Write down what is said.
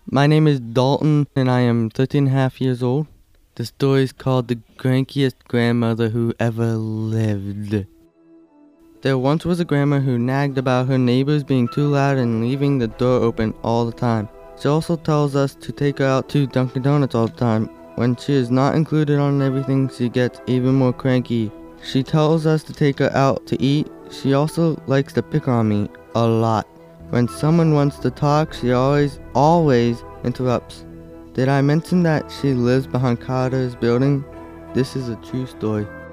My name is Dalton and I am 13 and a half years old. The story is called The Crankiest Grandmother Who Ever Lived. There once was a grandma who nagged about her neighbors being too loud and leaving the door open all the time. She also tells us to take her out to Dunkin' Donuts all the time. When she is not included on everything, she gets even more cranky. She tells us to take her out to eat. She also likes to pick on me a lot. When someone wants to talk, she always interrupts. Did I mention that she lives behind Carter's building? This is a true story.